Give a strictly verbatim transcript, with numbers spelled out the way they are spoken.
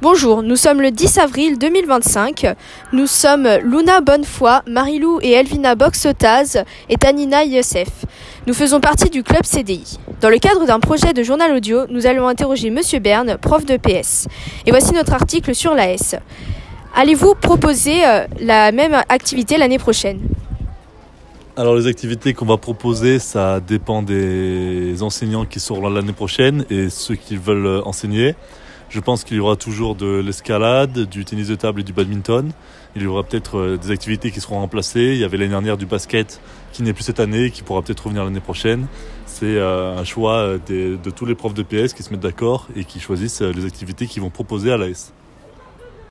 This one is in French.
Bonjour, nous sommes le dix avril deux mille vingt-cinq. Nous sommes Luna Bonnefoy, Marilou et Elvina Boxotaz et Tanina Youssef. Nous faisons partie du club C D I. Dans le cadre d'un projet de journal audio, nous allons interroger Monsieur Berne, prof de P S. Et voici notre article sur l'A S. Allez-vous proposer euh, la même activité l'année prochaine ? Alors les activités qu'on va proposer, ça dépend des enseignants qui seront là l'année prochaine et ceux qui veulent enseigner. Je pense qu'il y aura toujours de l'escalade, du tennis de table et du badminton. Il y aura peut-être des activités qui seront remplacées. Il y avait l'année dernière du basket qui n'est plus cette année et qui pourra peut-être revenir l'année prochaine. C'est un choix de tous les profs de P S qui se mettent d'accord et qui choisissent les activités qu'ils vont proposer à l'A S.